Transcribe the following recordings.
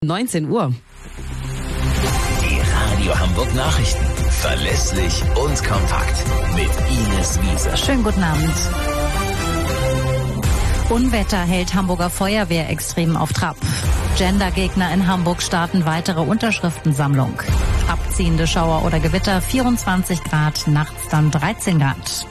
19 Uhr. Die Radio Hamburg Nachrichten. Verlässlich und kompakt. Mit Ines Wiese. Schönen guten Abend. Unwetter hält Hamburger Feuerwehr extrem auf Trab. Gendergegner in Hamburg starten weitere Unterschriftensammlung. Abziehende Schauer oder Gewitter 24 Grad, nachts dann 13 Grad.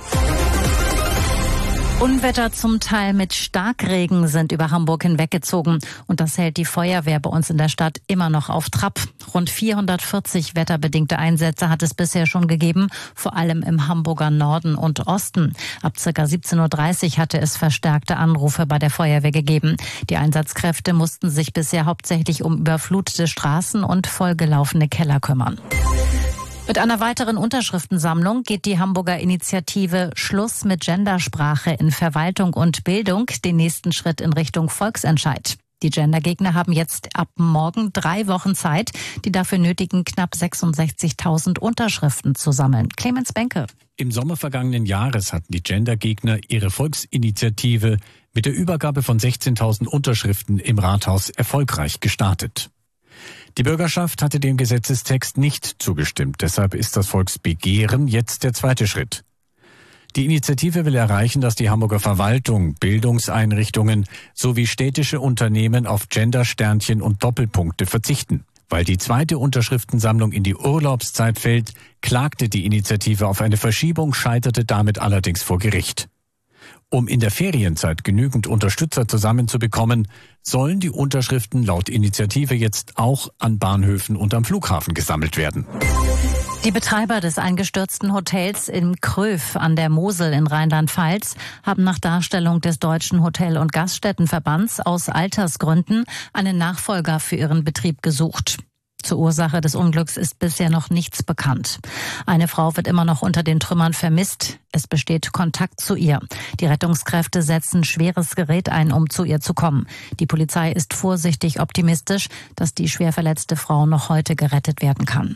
Unwetter zum Teil mit Starkregen sind über Hamburg hinweggezogen. Und das hält die Feuerwehr bei uns in der Stadt immer noch auf Trab. Rund 440 wetterbedingte Einsätze hat es bisher schon gegeben, vor allem im Hamburger Norden und Osten. Ab ca. 17.30 Uhr hatte es verstärkte Anrufe bei der Feuerwehr gegeben. Die Einsatzkräfte mussten sich bisher hauptsächlich um überflutete Straßen und vollgelaufene Keller kümmern. Mit einer weiteren Unterschriftensammlung geht die Hamburger Initiative Schluss mit Gendersprache in Verwaltung und Bildung den nächsten Schritt in Richtung Volksentscheid. Die Gendergegner haben jetzt ab morgen 3 Wochen Zeit, die dafür nötigen knapp 66.000 Unterschriften zu sammeln. Clemens Benke. Im Sommer vergangenen Jahres hatten die Gendergegner ihre Volksinitiative mit der Übergabe von 16.000 Unterschriften im Rathaus erfolgreich gestartet. Die Bürgerschaft hatte dem Gesetzestext nicht zugestimmt. Deshalb ist das Volksbegehren jetzt der zweite Schritt. Die Initiative will erreichen, dass die Hamburger Verwaltung, Bildungseinrichtungen sowie städtische Unternehmen auf Gendersternchen und Doppelpunkte verzichten. Weil die zweite Unterschriftensammlung in die Urlaubszeit fällt, klagte die Initiative auf eine Verschiebung, scheiterte damit allerdings vor Gericht. Um in der Ferienzeit genügend Unterstützer zusammenzubekommen, sollen die Unterschriften laut Initiative jetzt auch an Bahnhöfen und am Flughafen gesammelt werden. Die Betreiber des eingestürzten Hotels in Kröv an der Mosel in Rheinland-Pfalz haben nach Darstellung des Deutschen Hotel- und Gaststättenverbands aus Altersgründen einen Nachfolger für ihren Betrieb gesucht. Zur Ursache des Unglücks ist bisher noch nichts bekannt. Eine Frau wird immer noch unter den Trümmern vermisst. Es besteht Kontakt zu ihr. Die Rettungskräfte setzen schweres Gerät ein, um zu ihr zu kommen. Die Polizei ist vorsichtig optimistisch, dass die schwer verletzte Frau noch heute gerettet werden kann.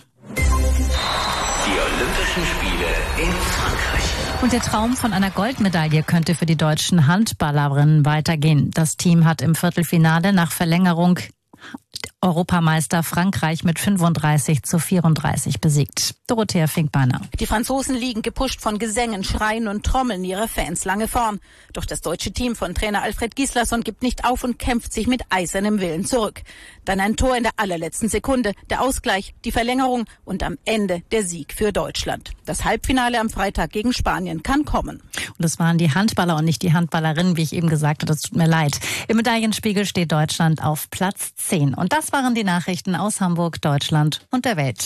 Die Olympischen Spiele in Frankreich. Und der Traum von einer Goldmedaille könnte für die deutschen Handballerinnen weitergehen. Das Team hat im Viertelfinale nach Verlängerung Europameister Frankreich mit 35:34 besiegt. Dorothea Finkbeiner. Die Franzosen liegen gepusht von Gesängen, Schreien und Trommeln ihrer Fans lange vorn. Doch das deutsche Team von Trainer Alfred Gislason gibt nicht auf und kämpft sich mit eisernem Willen zurück. Dann ein Tor in der allerletzten Sekunde, der Ausgleich, die Verlängerung und am Ende der Sieg für Deutschland. Das Halbfinale am Freitag gegen Spanien kann kommen. Und es waren die Handballer und nicht die Handballerinnen, wie ich eben gesagt habe. Das tut mir leid. Im Medaillenspiegel steht Deutschland auf Platz 10. Und das waren die Nachrichten aus Hamburg, Deutschland und der Welt.